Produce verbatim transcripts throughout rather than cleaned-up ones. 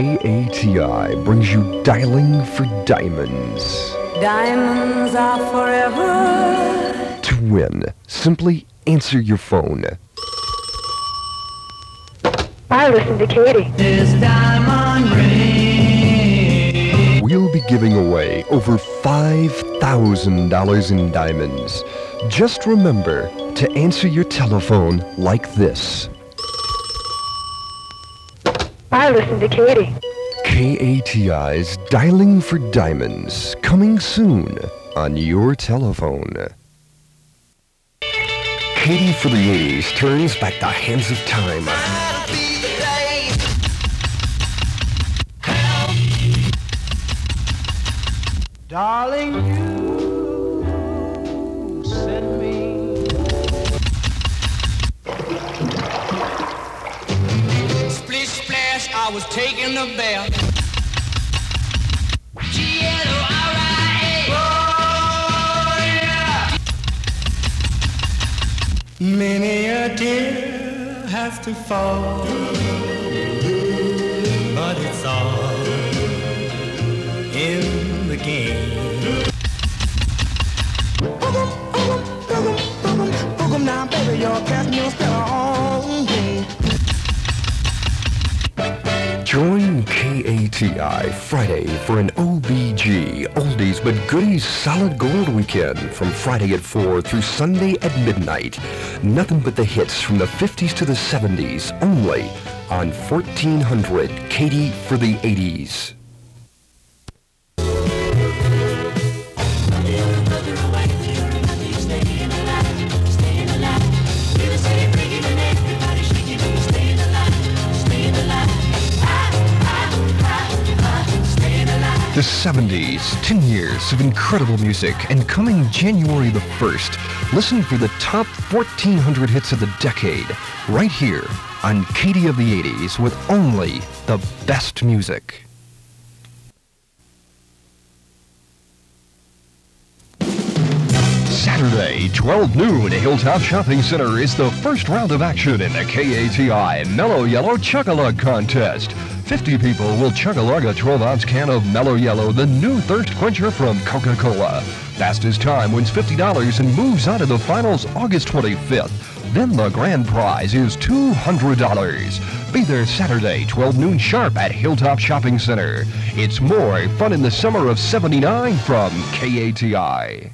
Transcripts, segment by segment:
K A T I brings you Dialing for Diamonds. Diamonds are forever. To win, simply answer your phone. I listen to Katie. This diamond ring. We'll be giving away over five thousand dollars in diamonds. Just remember to answer your telephone like this. I listen to Katie. K A T I's Dialing for Diamonds, coming soon on your telephone. Katie for the eighties turns back the hands of time. Darling, you sent me splish splash, I was taking a bath. G L O R I A. Oh, yeah. Many a tear has to fall, but it's all in the game. Now, baby, you're casting your spell on me. Join K A T I Friday for an O B G Oldies but Goodies Solid Gold Weekend from Friday at four through Sunday at midnight. Nothing but the hits from the fifties to the seventies only on fourteen hundred Katie for the eighties. The seventies, ten years of incredible music, and coming January the first, listen for the top fourteen hundred hits of the decade, right here on Katie of the eighties with only the best music. Saturday, twelve noon, Hilltop Shopping Center is the first round of action in the K A T I Mellow Yellow Chug-a-Lug Contest. fifty people will chug-a-lug a twelve ounce can of Mellow Yellow, the new thirst quencher from Coca-Cola. Fastest time wins fifty dollars and moves on to the finals August twenty-fifth. Then the grand prize is two hundred dollars. Be there Saturday, twelve noon sharp at Hilltop Shopping Center. It's more fun in the summer of seventy-nine from K A T I.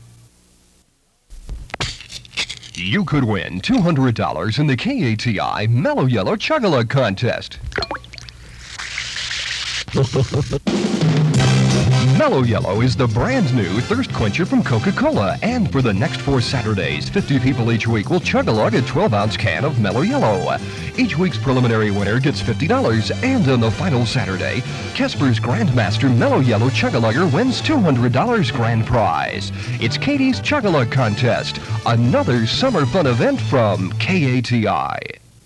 You could win two hundred dollars in the K A T I Mellow Yellow Chug-a-Lug Contest. Mellow Yellow is the brand new thirst quencher from Coca-Cola, and for the next four Saturdays, fifty people each week will chug-a-lug a twelve ounce can of Mellow Yellow. Each week's preliminary winner gets fifty dollars, and on the final Saturday, Casper's Grandmaster Mellow Yellow Chug-a-Lugger wins two hundred dollars grand prize. It's Katie's Chug-a-Lug Contest, another summer fun event from K A T I.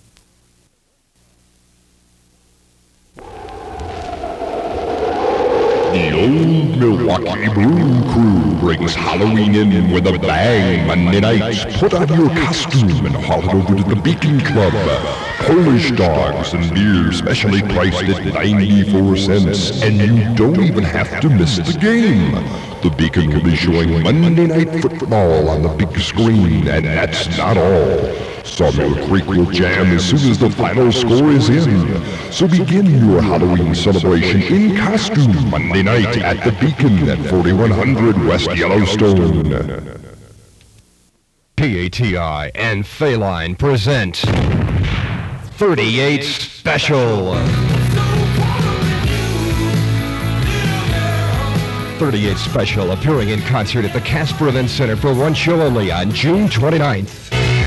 The old Milwaukee Brew Crew brings Halloween in with a bang Monday nights. Put on your costume and haul it over to the Beacon Club. Polish dogs and beer specially priced at ninety-four cents, and you don't even have to miss the game. The Beacon will be showing Monday Night Football on the big screen, and that's not all. Sawmill Creek will jam as soon as the final score is in. So begin your Halloween celebration in costume Monday night at the Beacon at forty-one hundred West Yellowstone. K A T I and Phaline present thirty-eight Special. thirty-eight Special, appearing in concert at the Casper Event Center for one show only on June twenty-ninth.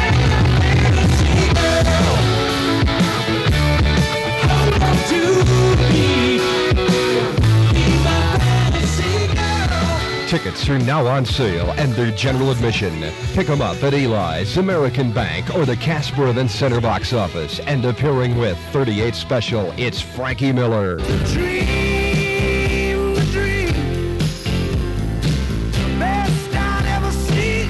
Tickets are now on sale, and they're general admission. Pick them up at Eli's, American Bank, or the Casper Event Center box office. And appearing with thirty-eight Special, it's Frankie Miller. Dream, the dream, best I'd ever seen.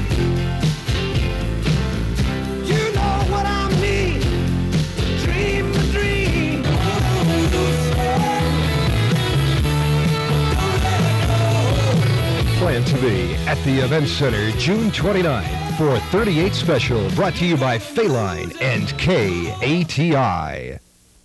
You know what I mean. Dream, the dream. Plan to be at the Event Center June twenty-ninth for thirty-eight Special, brought to you by Phaline and K A T I.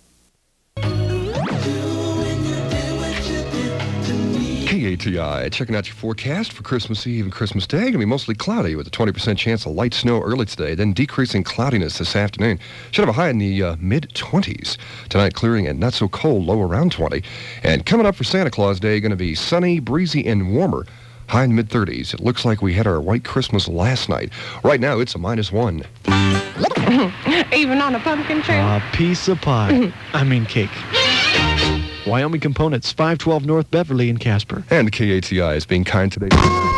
K A T I, checking out your forecast for Christmas Eve and Christmas Day. Going to be mostly cloudy with a twenty percent chance of light snow early today, then decreasing cloudiness this afternoon. Should have a high in the uh, mid twenties. Tonight clearing and not so cold, low around twenty. And coming up for Santa Claus Day, going to be sunny, breezy, and warmer. High in the mid thirties. It looks like we had our white Christmas last night. Right now, it's a minus one. Even on a pumpkin tree? A piece of pie. I mean cake. Wyoming Components, five twelve North Beverly in Casper. And K A T I is being kind today.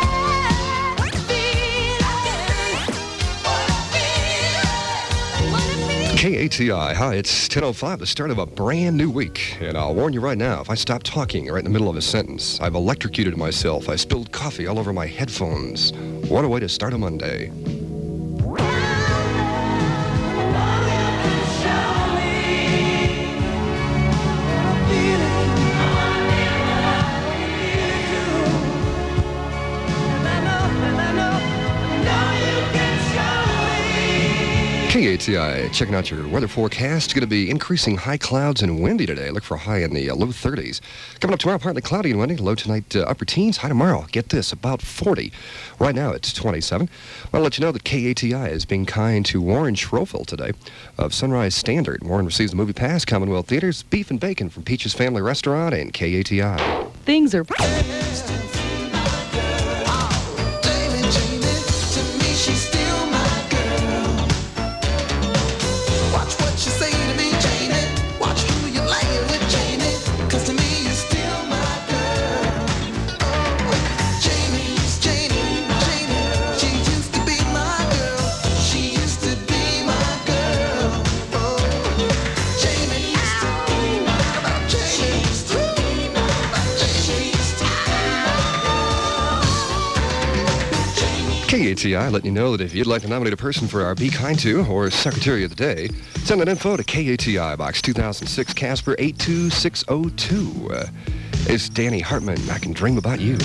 K A T I, hi, it's ten oh five, the start of a brand new week. And I'll warn you right now, if I stop talking right in the middle of a sentence, I've electrocuted myself. I spilled coffee all over my headphones. What a way to start a Monday. K A T I, checking out your weather forecast. It's going to be increasing high clouds and windy today. Look for a high in the uh, low thirties. Coming up tomorrow, partly cloudy and windy. Low tonight, uh, upper teens. High tomorrow, get this, about forty. Right now, it's twenty-seven. I want to let you know that K A T I is being kind to Warren Schrofel today of Sunrise Standard. Warren receives the movie pass, Commonwealth Theaters, beef and bacon from Peach's Family Restaurant, and K A T I. Things are... K A T I letting you know that if you'd like to nominate a person for our Be Kind To or Secretary of the Day, send that info to K A T I, Box two thousand six, Casper eight two six oh two. Uh, it's Danny Hartman. I Can Dream About You.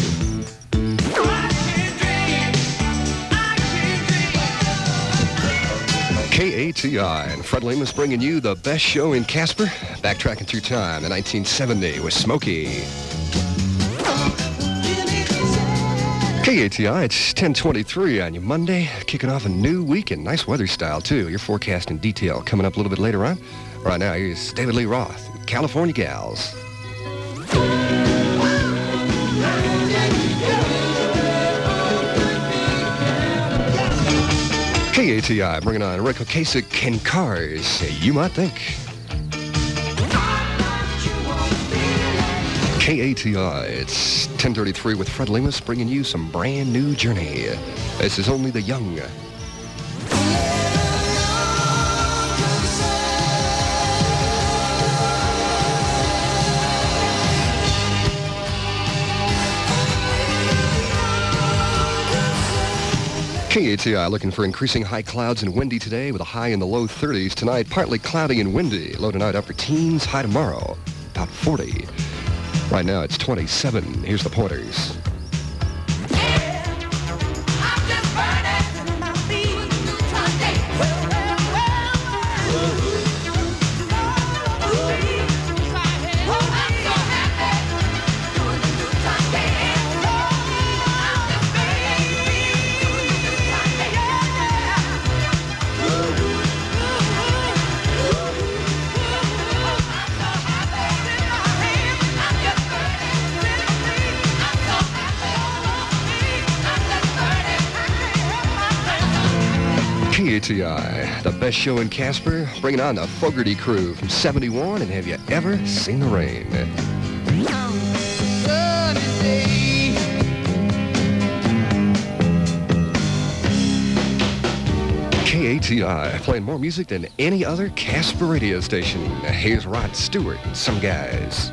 K A T I and Fred Lemus bringing you the best show in Casper. Backtracking through time to nineteen seventy with Smokey. K A T I, it's ten twenty-three on your Monday, kicking off a new week in nice weather style, too. Your forecast in detail coming up a little bit later on. Right now, here's David Lee Roth, California Gals. K A T I bringing on Rick Ocasek and Cars, You Might Think. K A T I, it's ten thirty-three with Fred Lemus bringing you some brand new Journey. This is Only the Young. K A T I looking for increasing high clouds and windy today with a high in the low thirties. Tonight, partly cloudy and windy. Low tonight, upper teens. High tomorrow, about forty. Right now, it's twenty-seven. Here's the Pointers. K A T I, the best show in Casper, bringing on the Fogerty Crew from seventy-one, and have you ever seen the rain? K A T I, playing more music than any other Casper radio station. Here's Rod Stewart and Some Guys.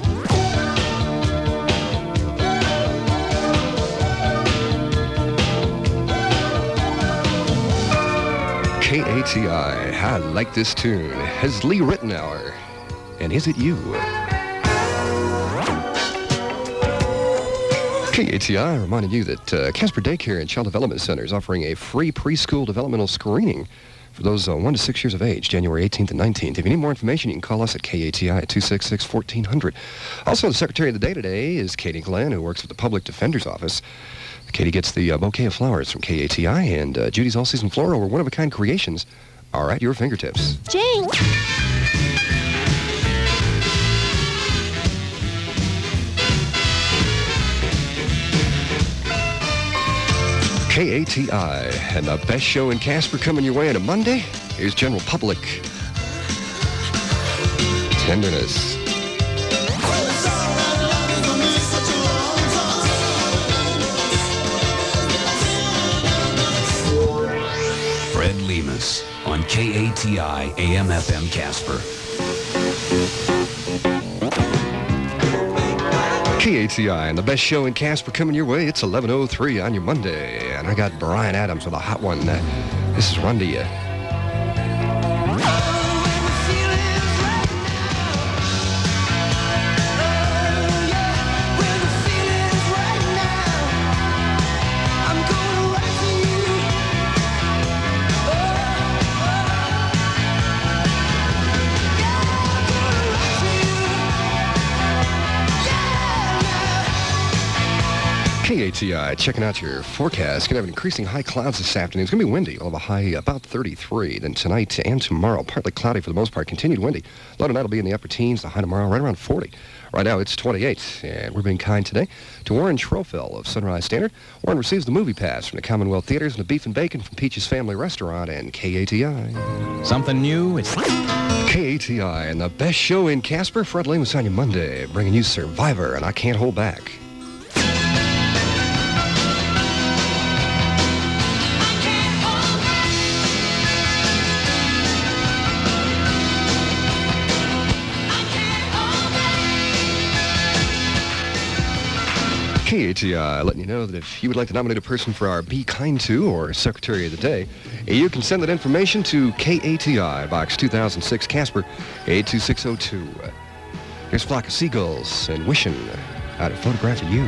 K A T I, I like this tune. Has Lee Ritenour, and Is It You? K A T I reminding you that uh, Casper Daycare and Child Development Center is offering a free preschool developmental screening for those uh, one to six years of age, January eighteenth and nineteenth. If you need more information, you can call us at K A T I at two six six, fourteen hundred. Also, the Secretary of the Day today is Katie Glenn, who works with the Public Defender's Office. Katie gets the uh, bouquet of flowers from K A T I, and uh, Judy's All-Season Floral, or one-of-a-kind creations, are at your fingertips. Jane! K A T I, and the best show in Casper coming your way on a Monday. Here's General Public. Tenderness. Fred Lemus on K A T I A M F M Casper. K A T I and the best show in Casper coming your way. It's eleven oh three on your Monday, and I got Brian Adams with a hot one. Uh, this is Run to Ya. K A T I, checking out your forecast. Going to have increasing high clouds this afternoon. It's going to be windy. We'll have a high about thirty-three. Then tonight and tomorrow, partly cloudy for the most part. Continued windy. Low tonight will be in the upper teens. The high tomorrow right around forty. Right now it's twenty-eight. And we're being kind today to Warren Trofell of Sunrise Standard. Warren receives the movie pass from the Commonwealth Theaters and the beef and bacon from Peach's Family Restaurant and K A T I. Something new? It's K A T I and the best show in Casper. Fred Lemus on your Monday, bringing you Survivor and I Can't Hold Back. K A T I letting you know that if you would like to nominate a person for our Be Kind To or Secretary of the Day, you can send that information to K A T I, Box two thousand six, Casper, eight two six oh two. Here's Flock of Seagulls and Wishing out of Photograph of You.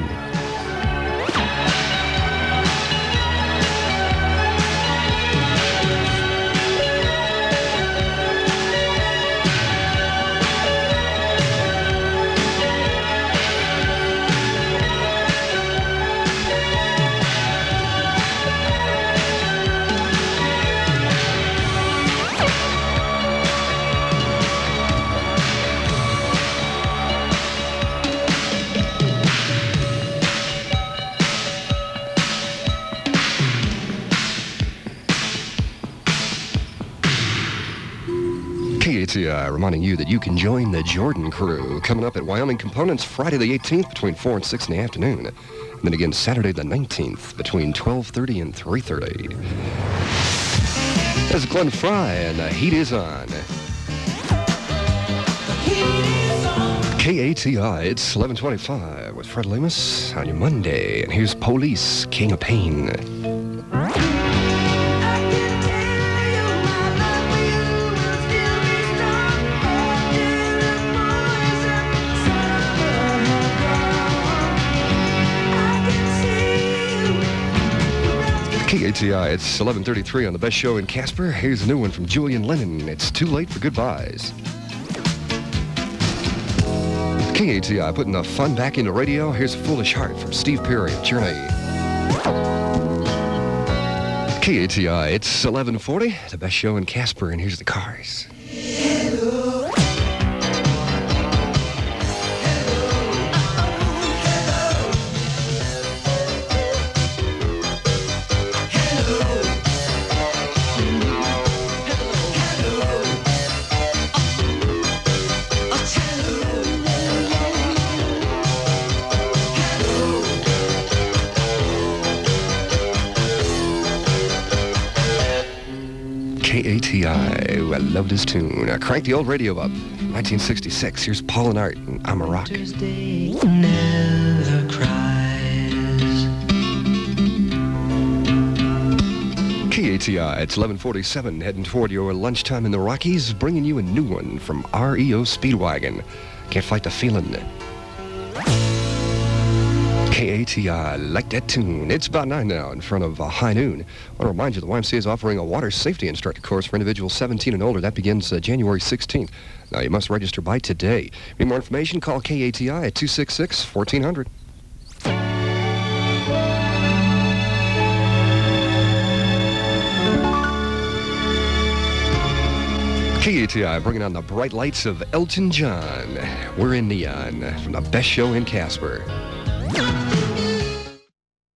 K A T I reminding you that you can join the Jordan Crew coming up at Wyoming Components Friday the eighteenth between four and six in the afternoon. And then again Saturday the nineteenth between twelve thirty and three thirty. There's Glenn Fry and the Heat Is On. K A T I, it's eleven twenty-five with Fred Lemus on your Monday. And here's Police, King of Pain. K A T I, it's eleven thirty-three on the best show in Casper. Here's a new one from Julian Lennon. It's Too Late for Goodbyes. K A T I putting the fun back into radio. Here's Foolish Heart from Steve Perry of Journey. K A T I, it's eleven forty, the best show in Casper, and here's the Cars. K A T I. Ooh, I love this tune. Uh, crank the old radio up. nineteen sixty-six. Here's Paul and Art and I'm a Rock. Tuesday never cries. K A T I. It's eleven forty-seven. Heading toward your lunchtime in the Rockies. Bringing you a new one from R E O Speedwagon. Can't Fight the Feeling. K A T I, like that tune. It's about nine now in front of uh, High Noon. I want to remind you the Y M C A is offering a water safety instructor course for individuals seventeen and older. That begins uh, January sixteenth. Now, you must register by today. Need more information? Call K A T I at two six six, fourteen hundred. K A T I bringing on the bright lights of Elton John. We're in Neon from the best show in Casper.